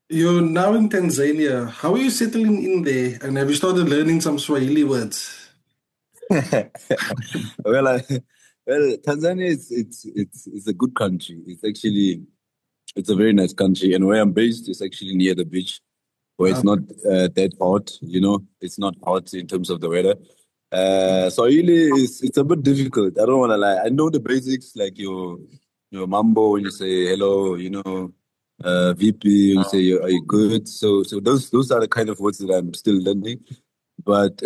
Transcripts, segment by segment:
You're now in Tanzania. How are you settling in there? And have you started learning some Swahili words? Well, Tanzania is it's a good country. It's a very nice country, and where I'm based is actually near the beach, where it's Uh, not that hot. It's not hot in terms of the weather. So really, it's a bit difficult. I don't want to lie. I know the basics like your mambo when you say hello. VP when you say are you good. So those are the kind of words that I'm still learning, but.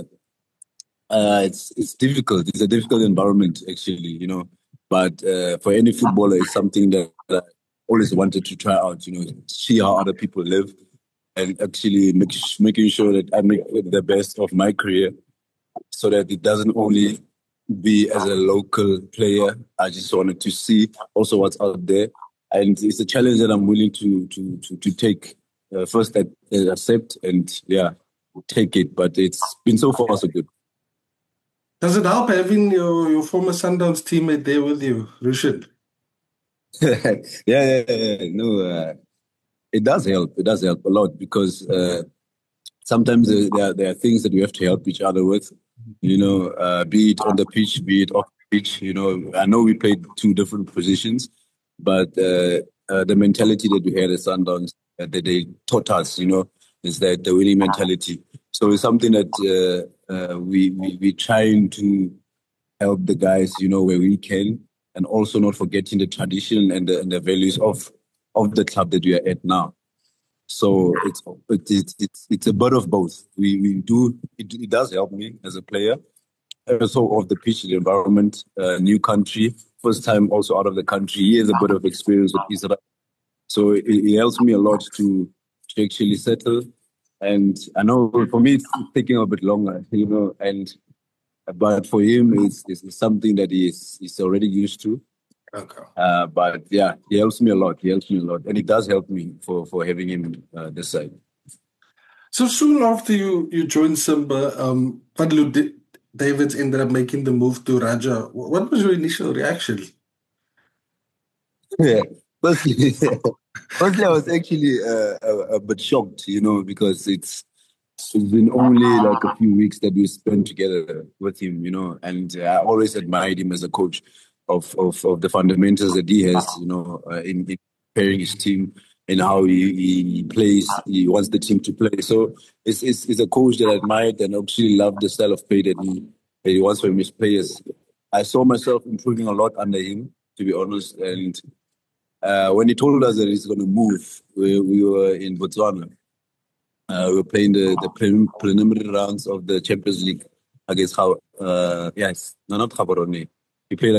It's difficult. It's a difficult environment, actually, But for any footballer, it's something that I always wanted to try out, see how other people live and actually making sure that I make the best of my career so that it doesn't only be as a local player. I just wanted to see also what's out there. And it's a challenge that I'm willing to take. First, accept and, yeah, take it. But it's been so far so good. does it help having your former Sundowns teammate there with you, Rishit? Yeah. No, it does help. It does help a lot because sometimes there are things that we have to help each other with, be it on the pitch, be it off the pitch. I know we played two different positions, but the mentality that we had at Sundowns that they taught us, is that the winning mentality. So it's something that we trying to help the guys, where we can, and also not forgetting the tradition and the values of the club that we are at now. So it's a bit of both. We do it does help me as a player, also of the pitch, the environment, new country, first time also out of the country. He has a bit of experience with Israel, so it helps me a lot to actually settle. And I know for me it's taking a bit longer, and but for him, it's something that he's already used to. Okay. But yeah, he helps me a lot. He helps me a lot, and it does help me for having him this side. So soon after you joined Simba, Davids ended up making the move to Raja. What was your initial reaction? Yeah, firstly, firstly, I was actually a bit shocked, because it's been only like a few weeks that we spent together with him, and I always admired him as a coach of the fundamentals that he has, in preparing his team and how he plays. He wants the team to play. So it's a coach that I admired and actually loved the style of play that he wants from his players. I saw myself improving a lot under him, to be honest. And when he told us that he's going to move, we were in Botswana. We were playing the preliminary rounds of the Champions League against how yes, no, not Gaborone. We played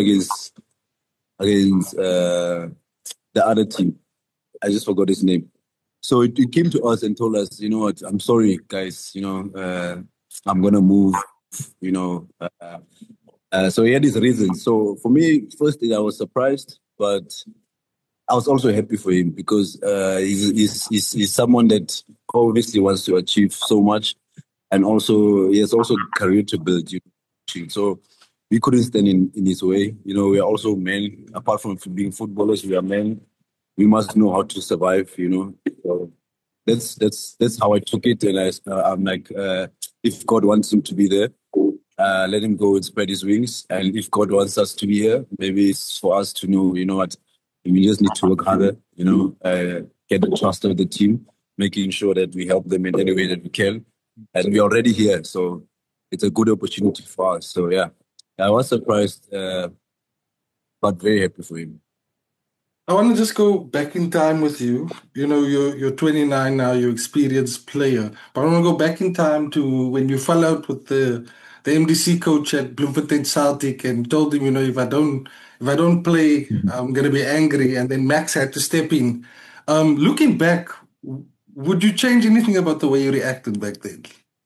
against the other team. I just forgot his name. So it came to us and told us, you know what, I'm sorry, guys. I'm gonna move. You know, so he had his reasons. So for me, first I was surprised, but I was also happy for him because he's someone that obviously wants to achieve so much, and also he has also career to build. So we couldn't stand in his way. We are also men. Apart from being footballers, we are men. We must know how to survive. So that's how I took it, and I'm like, if God wants him to be there, let him go and spread his wings. And if God wants us to be here, maybe it's for us to know, what, we just need to work harder, get the trust of the team, making sure that we help them in any way that we can. And we're already here, so it's a good opportunity for us. So yeah, I was surprised, but very happy for him. I want to just go back in time with you. You're 29 now, you're experienced player. But I want to go back in time to when you fell out with the MDC coach at Bloemfontein Celtic and told him, if I don't play, I'm gonna be angry. And then Max had to step in. Looking back, would you change anything about the way you reacted back then?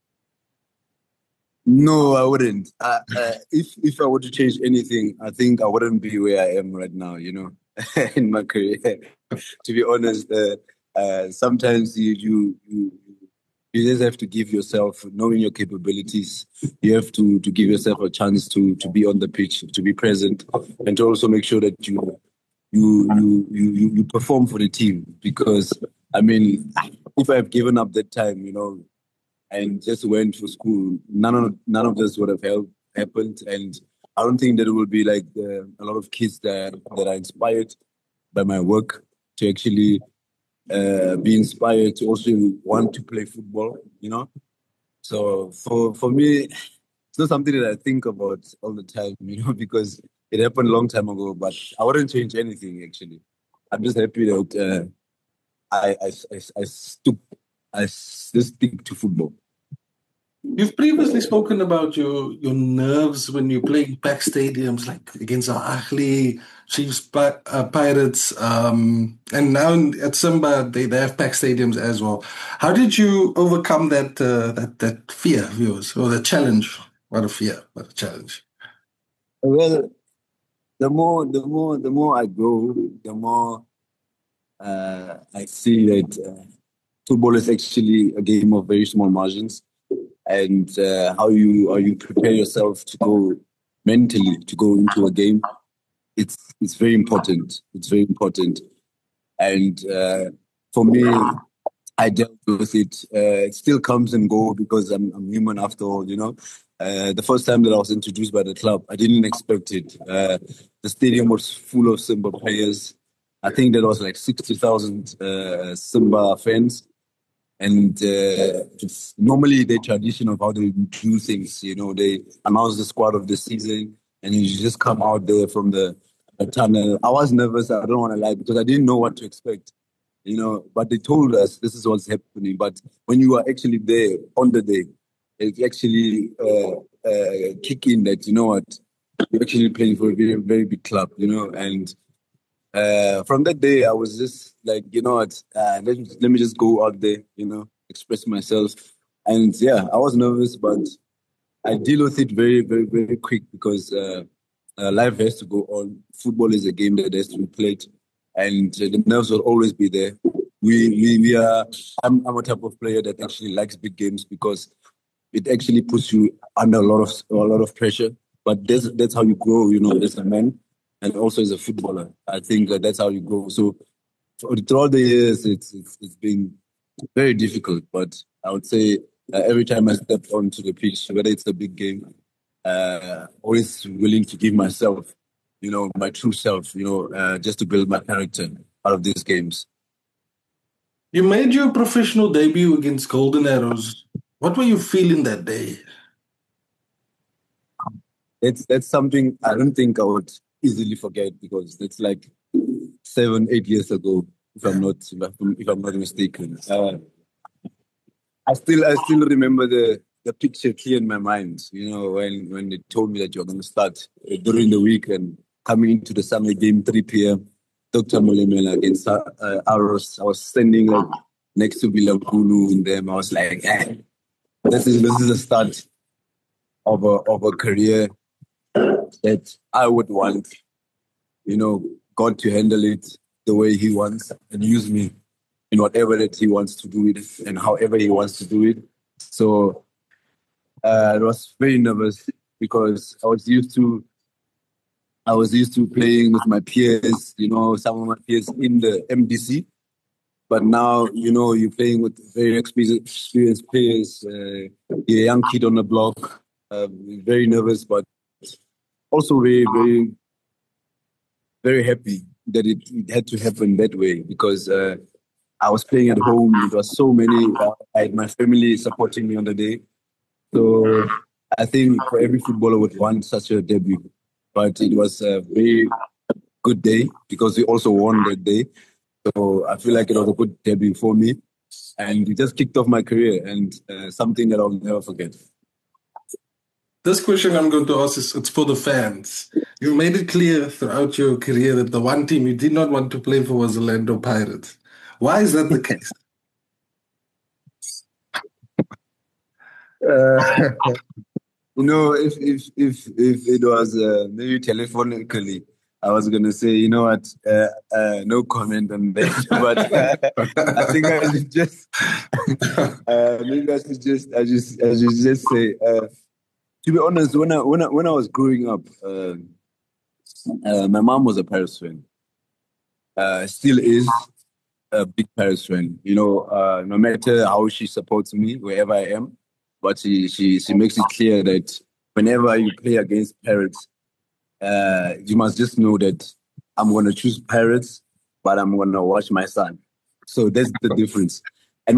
No, I wouldn't. If I were to change anything, I think I wouldn't be where I am right now. In my career. To be honest, sometimes you just have to give yourself, knowing your capabilities, you have to give yourself a chance to be on the pitch, to be present, and to also make sure that you perform for the team because I mean, if I've given up that time, and just went to school, none of this would have happened. And I don't think that it will be like a lot of kids that are inspired by my work to actually be inspired to also want to play football. So for me, it's not something that I think about all the time, because it happened a long time ago. But I wouldn't change anything actually. I'm just happy that I stick to football. You've previously spoken about your nerves when you're playing packed stadiums, like against Al Ahly, Chiefs, Pirates, and now at Simba they have packed stadiums as well. How did you overcome that fear of yours, or the challenge? What a fear, what a challenge! Well, the more I grow, the more I see that football is actually a game of very small margins, and how you prepare yourself to go mentally to go into a game. It's very important. It's very important, and for me, I dealt with it. It still comes and go because I'm human after all. The first time that I was introduced by the club, I didn't expect it. The stadium was full of Simba players. I think there was like 60,000 Simba fans. And it's normally the tradition of how they do things. They announce the squad of the season, and you just come out there from the tunnel. I was nervous. I don't want to lie because I didn't know what to expect. But they told us this is what's happening. But when you are actually there on the day, it actually kick in that you know what you're actually playing for a very very big club. And from that day, I was just like, you know what, let me just go out there, express myself. And yeah, I was nervous, but I deal with it very, very, very quick because life has to go on. Football is a game that has to be played, and the nerves will always be there. We are. I'm a type of player that actually likes big games because it actually puts you under a lot of pressure. But that's how you grow, as a man and also as a footballer. I think that's how you grow. So throughout the years, it's been very difficult. But I would say every time I step onto the pitch, whether it's a big game, always willing to give myself, my true self, just to build my character out of these games. You made your professional debut against Golden Arrows. What were you feeling that day? That's something I don't think I would easily forget because it's like 7, 8 years ago, if I'm not mistaken. I still remember the picture clear in my mind. When they told me that you're going to start during the week and coming into the Sunday game 3 p.m. Dr. Molemela against Aros. I was standing like next to Bilakulu and them. I was like, this is the start of a career that I would want, God to handle it the way He wants and use me in whatever that He wants to do it and however He wants to do it. So I was very nervous because I was used to playing with my peers, some of my peers in the MDC. But now, you're playing with very experienced players. You're a young kid on the block, very nervous, but also very, very, very happy that it had to happen that way because I was playing at home. There was so many. I had my family supporting me on the day. So I think for every footballer would want such a debut. But it was a very good day because we also won that day. So I feel like it was a good debut for me. And it just kicked off my career and something that I'll never forget. This question I'm going to ask is it's for the fans. You made it clear throughout your career that the one team you did not want to play for was Orlando Pirates. Why is that the case? If it was maybe telephonically, I was gonna say, no comment on that. But I think I should just maybe I should just say. To be honest, when I was growing up, my mom was a Paris fan. Still is. a big Paris fan. No matter how she supports me wherever I am, but she makes it clear that whenever you play against Paris, you must just know that I'm gonna choose Pirates, but I'm gonna watch my son. So that's the difference. And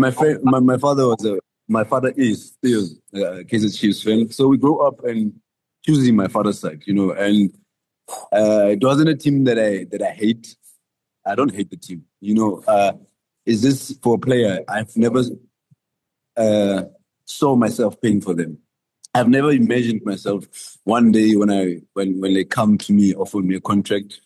my father is still a Kaizer Chiefs fan. So we grew up and choosing my father's side, and it wasn't a team that I hate. I don't hate the team. Is this for a player? I've never uh, saw myself paying for them. I've never imagined myself one day when they come to me, offer me a contract.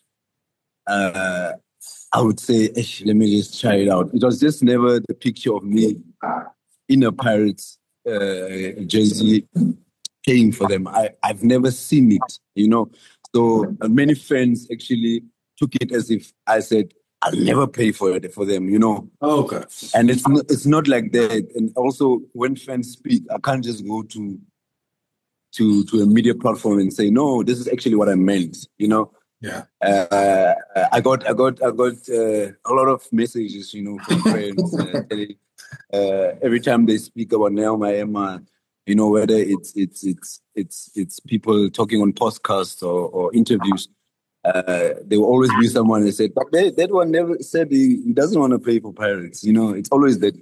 Uh, I would say, let me just try it out. It was just never the picture of me in a Pirates jersey paying for them. I've never seen it. So many fans actually took it as if I said, I'll never pay for them. Okay. And it's not like that. And also, when fans speak, I can't just go to a media platform and say, no, this is actually what I meant. Yeah. I got a lot of messages, from friends telling, every time they speak about Nelma Emma, whether it's people talking on podcasts or interviews, there will always be someone that said, but that one never said he doesn't want to play for Pirates. It's always that.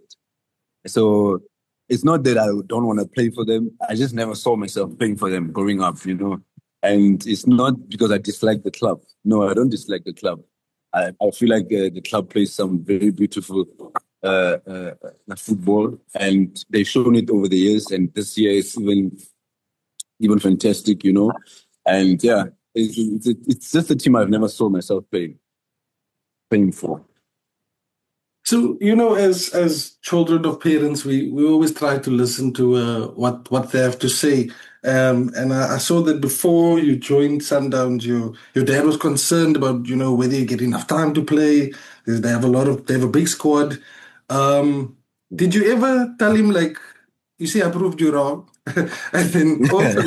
So it's not that I don't want to play for them. I just never saw myself playing for them growing up. And it's not because I dislike the club. No, I don't dislike the club. I feel like the club plays some very beautiful football, and they've shown it over the years. And this year is even fantastic. And yeah, it's just a team I've never saw myself playing for. So, as children of parents, we always try to listen to what they have to say. And I saw that before you joined Sundowns, your dad was concerned about, whether you get enough time to play. They have a big squad. Did you ever tell him, like, you see, I proved you wrong? And then also,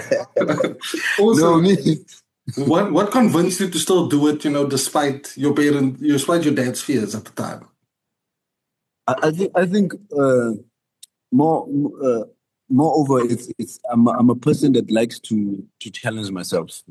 No, also, me. what convinced you to still do it, despite your dad's fears at the time? I think more uh, moreover it's I'm a person that likes to challenge myself.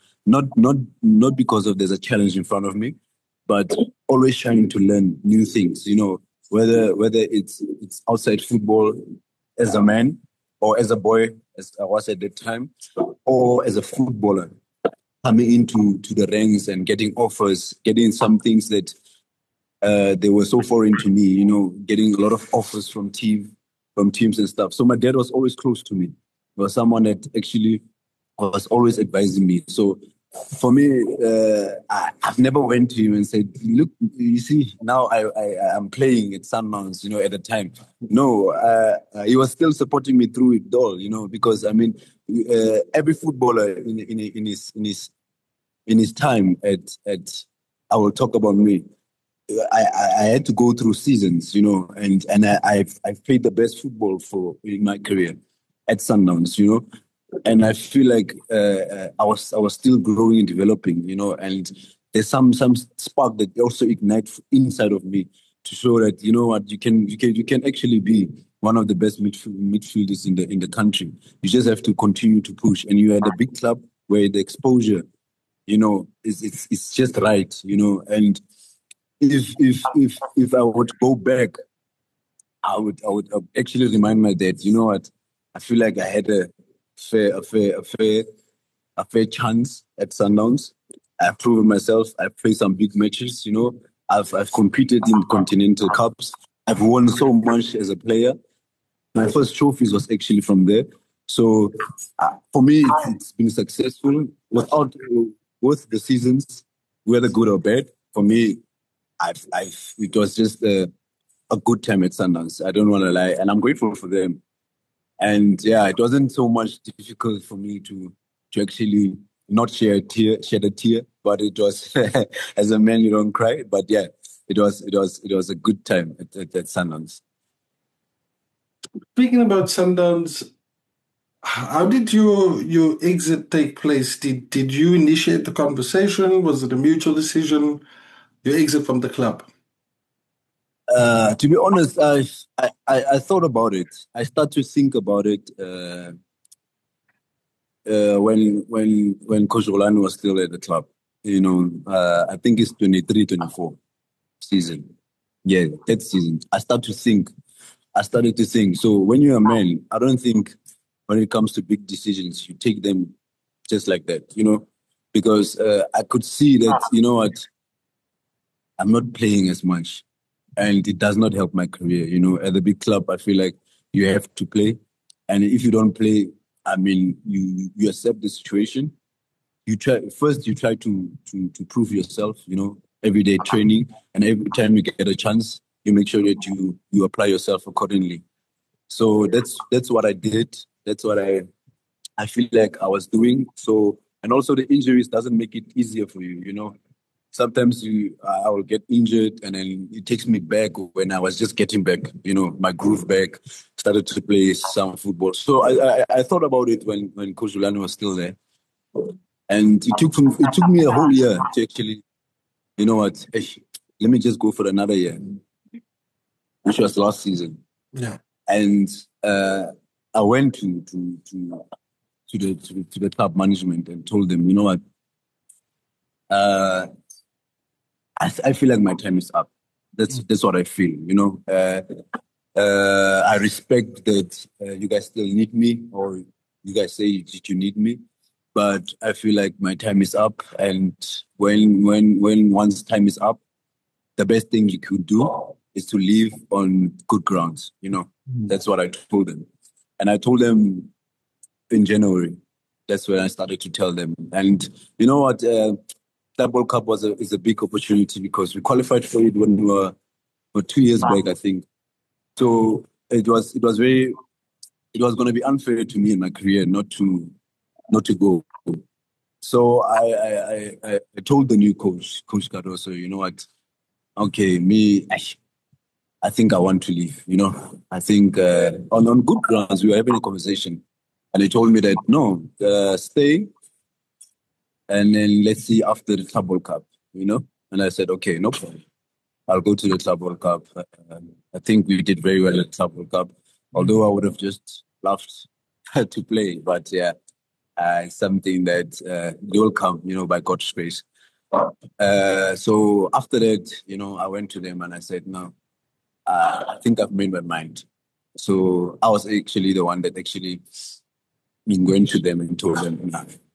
Not because of there's a challenge in front of me, but always trying to learn new things. Whether it's outside football as a man or as a boy as I was at that time, or as a footballer coming into the ranks and getting offers, getting some things that they were so foreign to me, getting a lot of offers from teams and stuff. So my dad was always close to me. He was someone that actually was always advising me. So for me, I've never went to him and said, "Look, you see, now I'm playing at Sunmounts, at the time." No, he was still supporting me through it all, because I mean, every footballer in his time at I will talk about me. I had to go through seasons, and I've played the best football for in my career at Sundowns, and I feel like I was still growing and developing, and there's some spark that also ignites inside of me to show that what you can actually be one of the best midfielders in the country. You just have to continue to push, and you had a big club where the exposure, it's just right, and if I would go back, I would actually remind my dad. You know what? I feel like I had a fair chance at Sundowns. I've proven myself. I've played some big matches. I've competed in continental cups. I've won so much as a player. My first trophies was actually from there. So for me, it's been successful. Without both the seasons, whether good or bad, for me, it was just a good time at Sundance. I don't want to lie, and I'm grateful for them. And yeah, it wasn't so much difficult for me to actually not shed a tear, but it was as a man you don't cry. But yeah, it was a good time at Sundance. Speaking about Sundowns, how did your exit take place? Did you initiate the conversation? Was it a mutual decision? Your exit from the club? To be honest, I thought about it. I start to think about it when Coach Rolando was still at the club. I think it's 23-24 season. Yeah, that season. I started to think. So when you're a man, I don't think when it comes to big decisions, you take them just like that, because I could see that, what, I'm not playing as much and it does not help my career. At the big club, I feel like you have to play. And if you don't play, I mean, you accept the situation. You try to prove yourself, everyday training, and every time you get a chance, you make sure that you apply yourself accordingly. So that's what I did. That's what I feel like I was doing. So, and also the injuries doesn't make it easier for you. Sometimes I will get injured and then it takes me back when I was just getting back, my groove back, started to play some football. So I thought about it when Coach Zulani was still there. And it took me a whole year to actually, you know what, let me just go for another year, which was last season. Yeah. And I went to the club management and told them, you know what, I feel like my time is up. That's what I feel. I respect that you guys still need me, or you guys say that you need me, but I feel like my time is up. And when one's time is up, the best thing you could do is to leave on good grounds. That's what I told them, and I told them in January. That's when I started to tell them. And you know what? Club World Cup is a big opportunity because we qualified for it when we were 2 years back, I think. So it was going to be unfair to me in my career not to go. So I told the new coach Cardoso, you know what? Okay, I think I want to leave. I think on good grounds we were having a conversation, and they told me that no, stay. And then let's see after the Club World Cup, And I said, okay, no problem. I'll go to the Club World Cup. I think we did very well at the Club World Cup, although I would have just loved to play. But yeah, it's something that will come, by God's grace. So after that, I went to them and I said, no, I think I've made my mind. So I was actually the one that actually went to them and told them,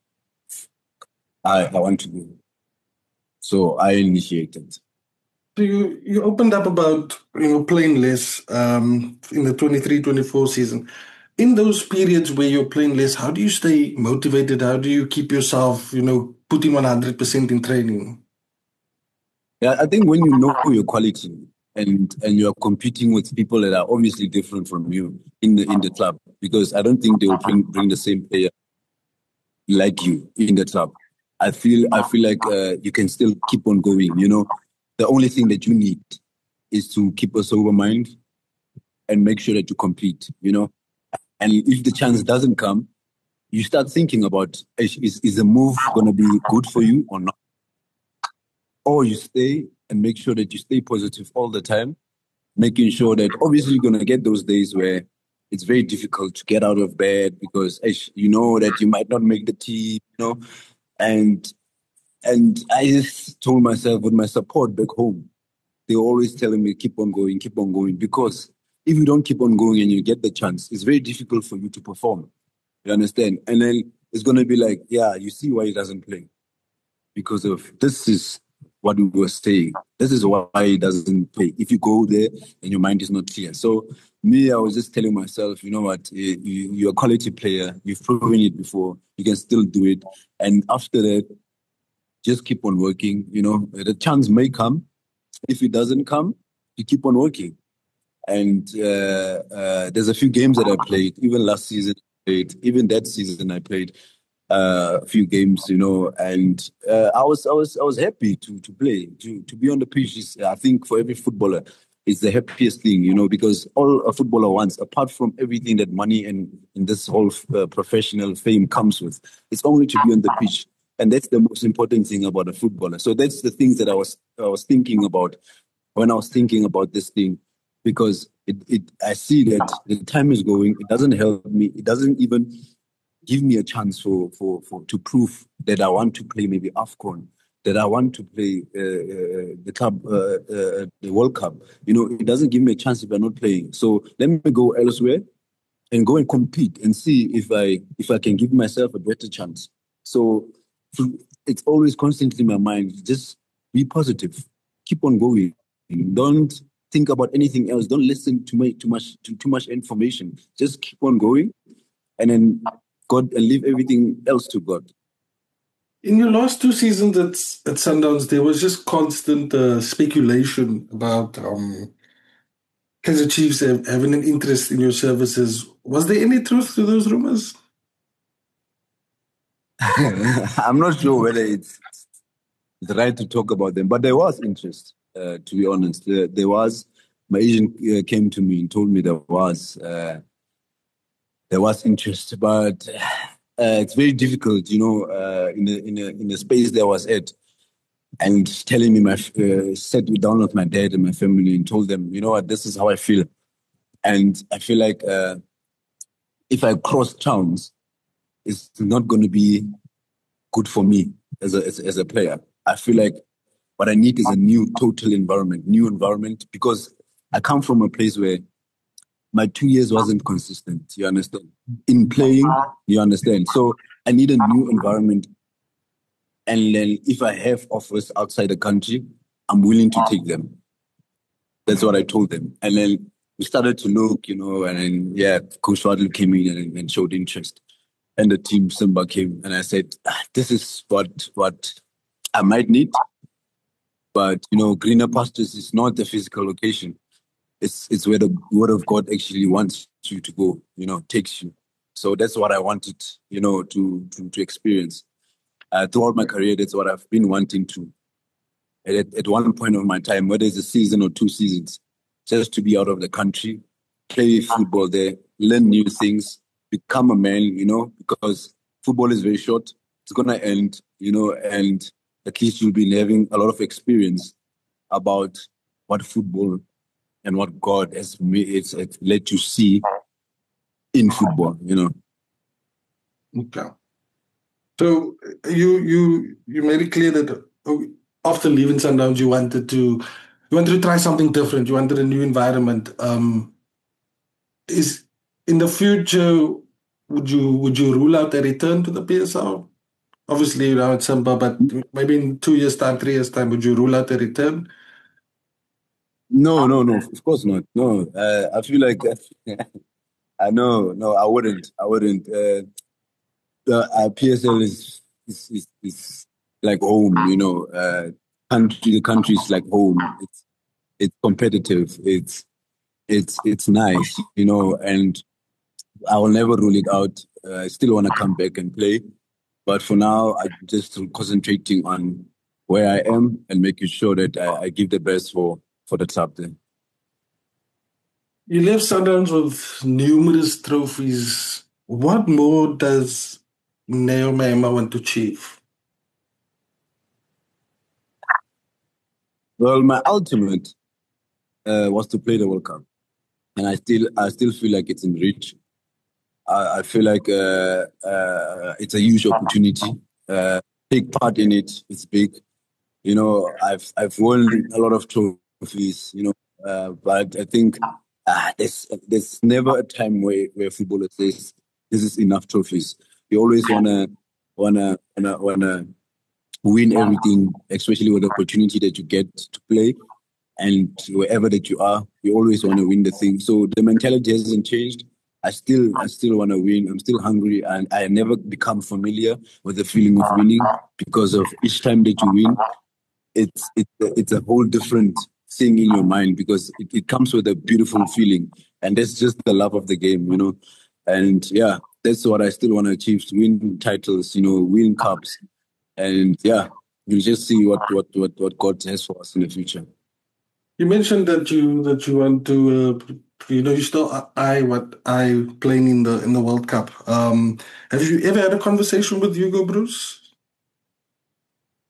I want to go. So I initiated. So you opened up about playing less in the 23-24 season. In those periods where you're playing less, how do you stay motivated? How do you keep yourself, putting 100% in training? Yeah, I think when you know your quality and you're competing with people that are obviously different from you in the club, because I don't think they will bring the same player like you in the club. I feel like you can still keep on going. The only thing that you need is to keep a sober mind and make sure that you compete. And if the chance doesn't come, you start thinking about is the move going to be good for you or not, or you stay and make sure that you stay positive all the time, making sure that obviously you're going to get those days where it's very difficult to get out of bed because you know that you might not make the team. And I just told myself with my support back home, they're always telling me, keep on going, because if you don't keep on going and you get the chance, it's very difficult for you to perform. You understand? And then it's going to be like, yeah, you see why he doesn't play. Because of this is what we were saying. This is why he doesn't play. If you go there and your mind is not clear. So me, I was just telling myself, you know what, you're a quality player. You've proven it before. You can still do it. And after that, just keep on working. The chance may come. If it doesn't come, you keep on working. And there's a few games that I played. Even last season, even that season, I played a few games. And I was happy to play, to be on the pitch. I think for every footballer, it's the happiest thing. Because all a footballer wants, apart from everything that money and this whole professional fame comes with, it's only to be on the pitch. And that's the most important thing about a footballer. So that's the things that I was thinking about when I was thinking about this thing, because I see that the time is going. It doesn't help me. It doesn't even give me a chance for to prove that I want to play maybe AFCON, that I want to play the World Cup. It doesn't give me a chance if I'm not playing. So let me go elsewhere and go and compete and see if I can give myself a better chance. So it's always constantly in my mind. Just be positive, keep on going. Don't think about anything else. Don't listen to too much information. Just keep on going, and then God and leave everything else to God. In your last two seasons at Sundowns, there was just constant speculation about Kaizer Chiefs having an interest in your services. Was there any truth to those rumors? I'm not sure whether it's right to talk about them, but there was interest. To be honest, there was. My agent came to me and told me there was interest, but it's very difficult, in the space that I was at, and telling me sat me down with my dad and my family and told them, you know what, this is how I feel, and I feel like if I cross towns, it's not going to be good for me as a player. I feel like what I need is a new environment, because I come from a place where my 2 years wasn't consistent. You understand? In playing, you understand. So I need a new environment, and then if I have offers outside the country, I'm willing to take them. That's what I told them, and then we started to look, and then Coach Wadley came in and showed interest, and the team Simba came, and I said, this is what I might need, but greener pastures is not the physical location. It's where the word of God actually wants you to go, takes you. So that's what I wanted, to experience. Throughout my career, that's what I've been wanting to. At one point of my time, whether it's a season or 2 seasons, just to be out of the country, play football there, learn new things, become a man, because football is very short. It's going to end, and at least you'll be having a lot of experience about what football and what God has let you see in football. Okay. So you made it clear that after leaving Sundowns, you wanted to try something different. You wanted a new environment. Is in the future, would you rule out a return to the PSL? Obviously, it's Simba, but maybe in 2 years' time, 3 years' time, would you rule out a return? No, no, no, of course not. No, I feel like I know, no, I wouldn't. I wouldn't. The PSL is like home. The country is like home. It's competitive. It's nice, and I will never rule it out. I still want to come back and play, but for now, I'm just concentrating on where I am and making sure that I give the best for the club there. You left Sundowns with numerous trophies. What more does Neo Maema want to achieve? Well, my ultimate was to play the World Cup, and I still feel like it's in reach. I feel like it's a huge opportunity. Take part in it. It's big. I've won a lot of trophies. But I think there's never a time where footballers says this is enough trophies. You always wanna win everything, especially with the opportunity that you get to play. And wherever that you are, you always want to win the thing. So the mentality hasn't changed. I still want to win. I'm still hungry, and I never become familiar with the feeling of winning, because of each time that you win, it's a whole different thing in your mind, because it comes with a beautiful feeling, and that's just the love of the game. And yeah, that's what I still want to achieve: to win titles, win cups, and yeah, we'll just see what God has for us in the future. You mentioned that you want to, you still eye playing in the World Cup. Have you ever had a conversation with Hugo Bruce?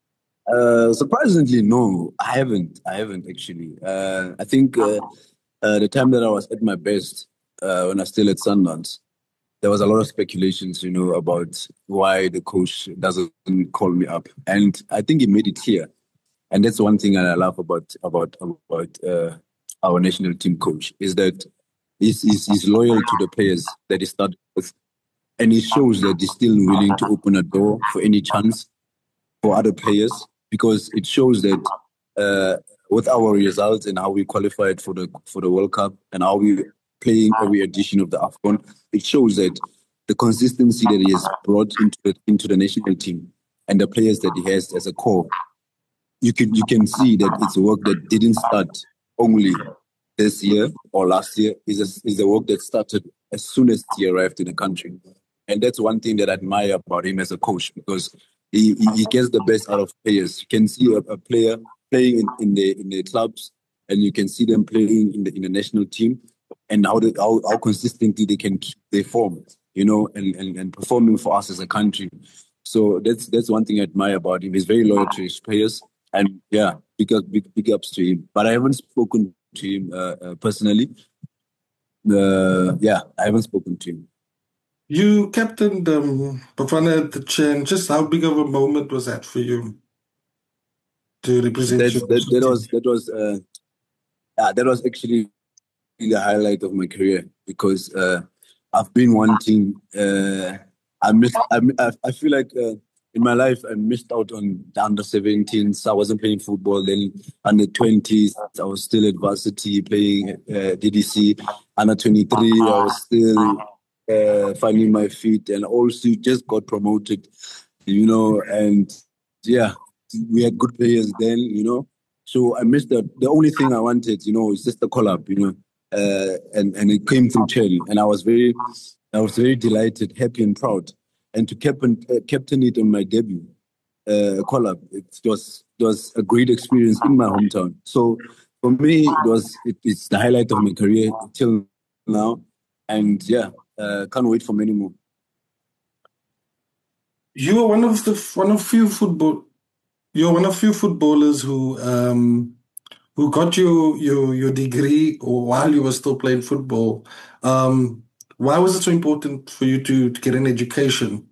Surprisingly, no, I haven't. I haven't actually. I think the time that I was at my best, when I was still at Sundance, there was a lot of speculations, about why the coach doesn't call me up, and I think he made it clear. And that's one thing that I love about our national team coach is that he's loyal to the players that he started with, and he shows that he's still willing to open a door for any chance for other players because it shows that uh, with our results and how we qualified for the World Cup and how we playing every edition of the AFCON, it shows that the consistency that he has brought into the national team and the players that he has as a core, you can see that it's a work that didn't start only this year or last year. Is a work that started as soon as he arrived in the country, and that's one thing that I admire about him as a coach because he gets the best out of players. You can see a player playing in the clubs, and you can see them playing in the national team, and how consistently they can keep their form, and performing for us as a country. So that's one thing I admire about him. He's very loyal to his players, and yeah, big ups to him. But I haven't spoken to him personally. Yeah, I haven't spoken to him. You captained Bafana at the Chen. Just how big of a moment was that for you to represent your That team? was that was actually the highlight of my career because I've been wanting. I feel like in my life I missed out on the under 17s. I wasn't playing football then. Under 20s, I was still at varsity playing DDC. Under 23, I was still finding my feet, and also just got promoted. And yeah, we had good players then. So I missed that. The only thing I wanted, is just the call up. And it came through Cherry, and I was very delighted, happy, and proud. And to captain it on my debut call up, it was a great experience in my hometown. So for me, it's the highlight of my career till now, and yeah, can't wait for many more. You are one of few football. You're one of few footballers who got your degree while you were still playing football. Why was it so important for you to get an education?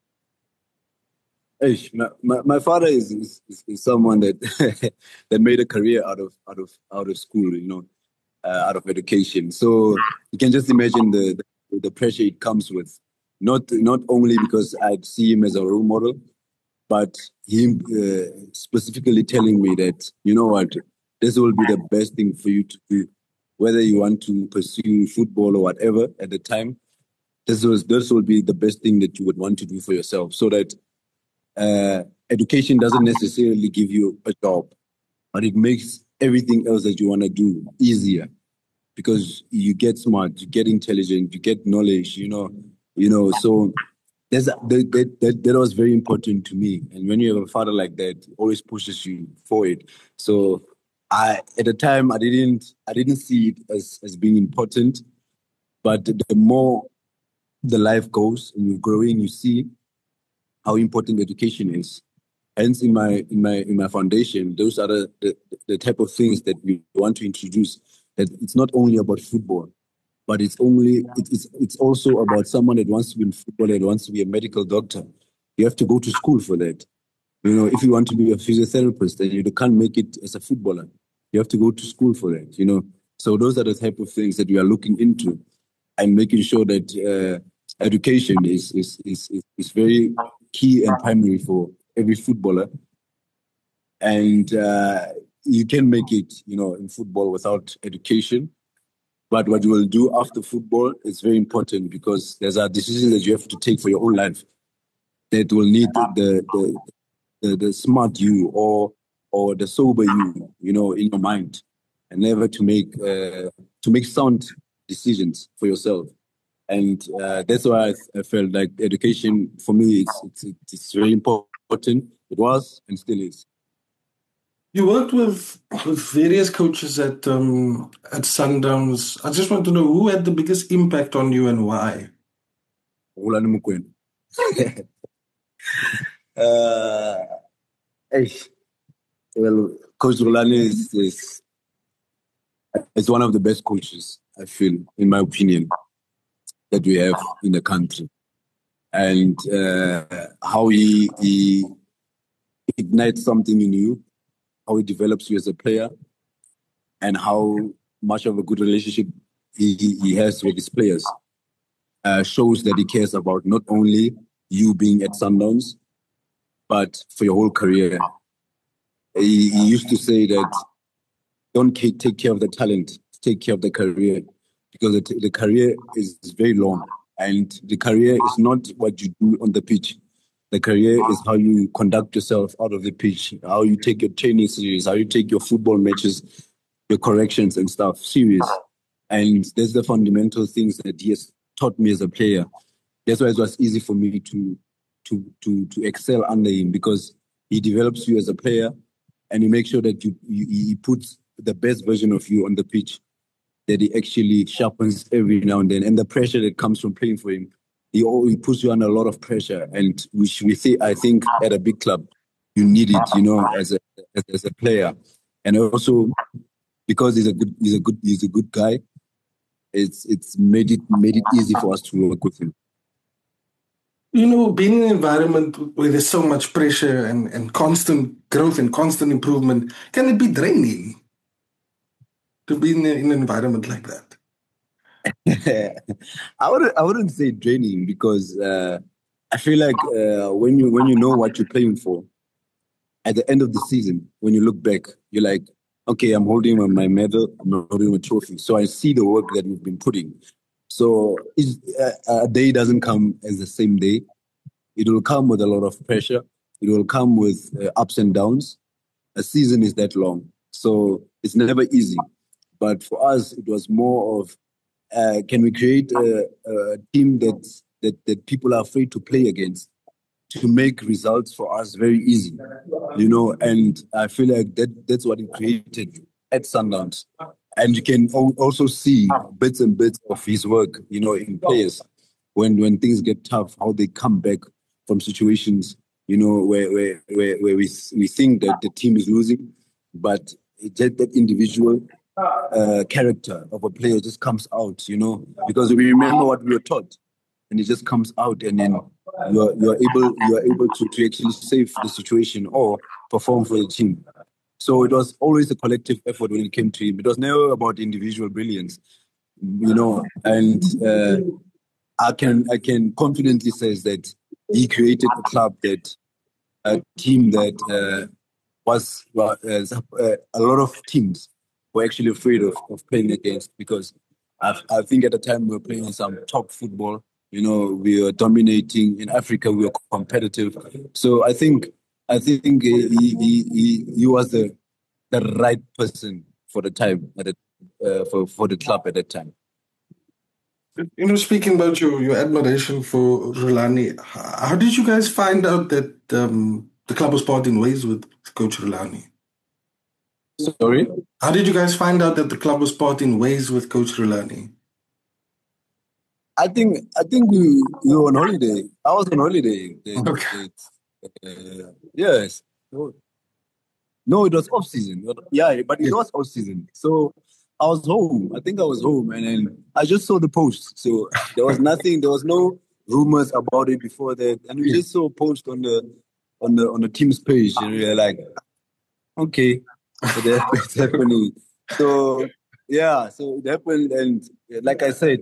Hey, my father is someone that that made a career out of school, out of education. So you can just imagine the pressure it comes with. Not only because I'd see him as a role model, but him specifically telling me that, you know what, this will be the best thing for you to do, whether you want to pursue football or whatever at the time. This will be the best thing that you would want to do for yourself, so that education doesn't necessarily give you a job, but it makes everything else that you want to do easier because you get smart, you get intelligent, you get knowledge, So that was very important to me. And when you have a father like that, he always pushes you for it. So at the time, I didn't see it as being important, but the more the life goes and you're growing, you see how important education is. Hence, in my foundation, those are the type of things that we want to introduce. That it's not only about football, but it's also about someone that wants to be in football and wants to be a medical doctor. You have to go to school for that. If you want to be a physiotherapist and you can't make it as a footballer, you have to go to school for that. So those are the type of things that we are looking into and making sure that education is very key and primary for every footballer. And you can make it, in football without education. But what you will do after football is very important because there's a decision that you have to take for your own life that will need the smart you or the sober you, in your mind, and never to make sound decisions for yourself. And that's why I felt like education for me it's very important. It was and still is. You worked with various coaches at Sundowns. I just want to know who had the biggest impact on you and why. Rulani Mukwena. uh, Eish. Well, Coach Rolane is one of the best coaches, I feel, in my opinion, that we have in the country. And how he ignites something in you, how he develops you as a player, and how much of a good relationship he has with his players shows that he cares about not only you being at Sundowns, but for your whole career. He used to say that don't take care of the talent, take care of the career, because the career is very long, and the career is not what you do on the pitch. The career is how you conduct yourself out of the pitch, how you take your training serious, how you take your football matches, your corrections and stuff serious. And there's the fundamental things that he has taught me as a player. That's why it was easy for me to excel under him, because he develops you as a player, and he makes sure that he puts the best version of you on the pitch, that he actually sharpens every now and then. And the pressure that comes from playing for him, he puts you under a lot of pressure. And which we say, I think at a big club, you need it, as a player. And also because he's a good guy, it's made it easy for us to work with him. Being in an environment where there's so much pressure and constant growth and constant improvement, can it be draining to be in an environment like that? I wouldn't say draining, because I feel like when you know what you're playing for, at the end of the season, when you look back, you're like, okay, I'm holding my medal, I'm holding a trophy. So I see the work that we've been putting. So a day doesn't come as the same day. It will come with a lot of pressure. It will come with ups and downs. A season is that long. So it's never easy. But for us, it was more of, can we create a team that people are afraid to play against, to make results for us very easy, and I feel like that's what he created at Sundowns. And you can also see bits and bits of his work, in players, when things get tough, how they come back from situations, where we think that the team is losing, but that individual character of a player just comes out, because we remember what we were taught, and it just comes out, and then you are able to actually save the situation or perform for the team. So it was always a collective effort when it came to him. It was never about individual brilliance, and I can confidently say that he created a team that was a lot of teams were actually afraid of playing against, because I think at the time we were playing some top football. We were dominating in Africa. We were competitive. So I think he was the right person for the time for the club at that time. Speaking about your admiration for Rulani, how did you guys find out that the club was parting ways with Coach Rulani? Sorry? How did you guys find out that the club was parting ways with Coach Rulani? I think we were on holiday. I was on holiday. Okay. Yes. No, it was off season. Yeah, but it was off season. So I was home. I think I was home, and then I just saw the post. So there was nothing. There was no rumors about it before that, and we just saw a post on the team's page, and we were like, okay, it's happening. So yeah, so it happened, and like I said,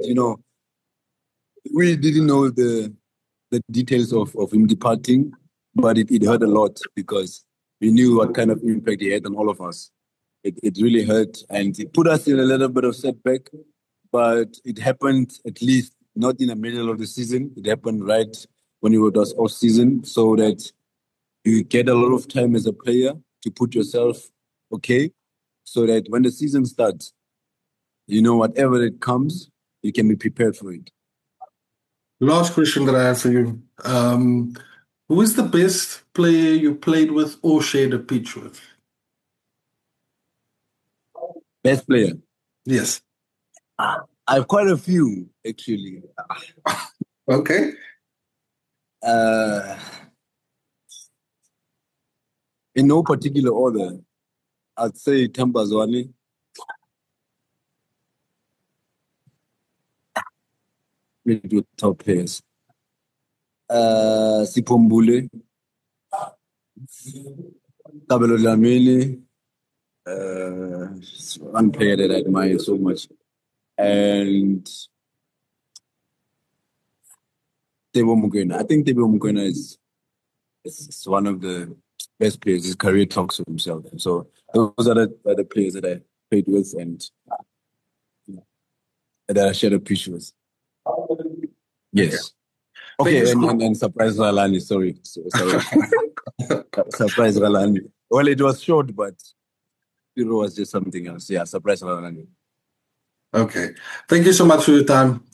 we didn't know the details of him departing, but it hurt a lot, because we knew what kind of impact he had on all of us. It really hurt, and it put us in a little bit of setback, but it happened at least not in the middle of the season. It happened right when it was off season, so that you get a lot of time as a player to put yourself okay, so that when the season starts, whatever it comes, you can be prepared for it. Last question that I have for you. Who is the best player you played with or shared a pitch with? Best player? Yes. I have quite a few, actually. Okay. In no particular order. I'd say Tambazwani. With top players. Sipombule, Tabelo Dlamini, one player that I admire so much. And Tebo Mugwena. I think Tebo Mugwena is one of the best players. His career talks for himself. So those are the players that I played with and that I shared a pitch with. Yes. Okay, and surprise Ralani, sorry. Sorry. Surprise Ralani. Well, it was short, but it was just something else. Yeah, surprise Ralani. Okay. Thank you so much for your time.